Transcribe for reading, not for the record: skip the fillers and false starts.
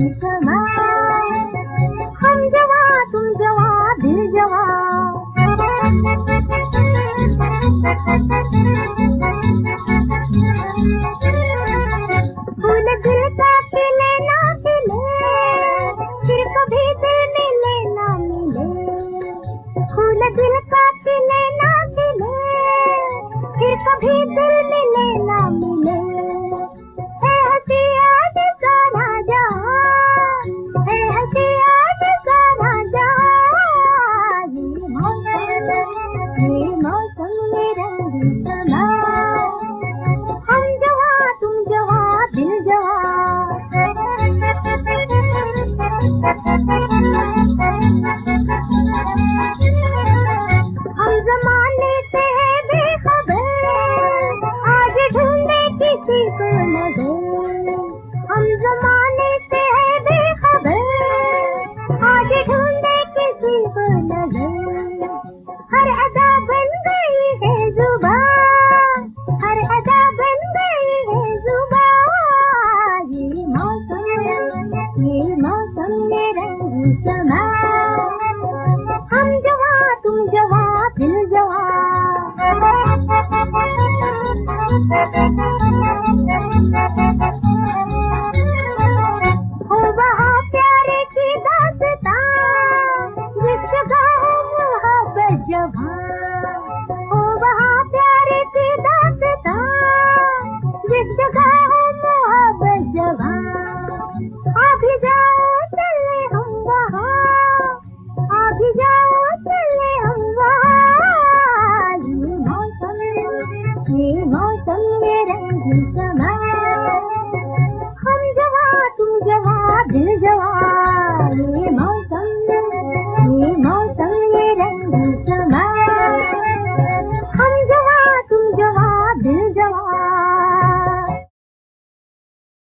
समा, हम जवा तुम जवा दिल जवा। फूल दिल का खिले ना खिले, फिर कभी दिल मिले ना मिले। फूल दिल का खिले ना खिले, फिर कभी दिल मिले ना मिले। है हंसी आज सारा जहां, है हंसी आज सारा जहां। ये मौसम में रंगी समा, हम जवा तुम जवा दिल जवा। हम जमाने से है बेखबर, आज ढूंढे किसी को नजर। हम जमाने से है बेखबर, आज ढूंढे किसी को नजर। हर अदा बन गई है जुबान, हर अदा बन गई है जुबान। ये मौसम में रंगी समा, हम जवा तुम जवा दिल जवा। हो वहाँ प्यारे की दास्तां, जिस जगह हो मोहब्बत जवां। हो वहाँ प्यारे की दास्तां, जिस जगह हो मोहब्बत जवां। आ भी जाओ चले हम वहाँ, आ भी जाओ चले हम वहाँ। ये मौसम में रंगी समा, हम जवा तुम जवा दिल जवा।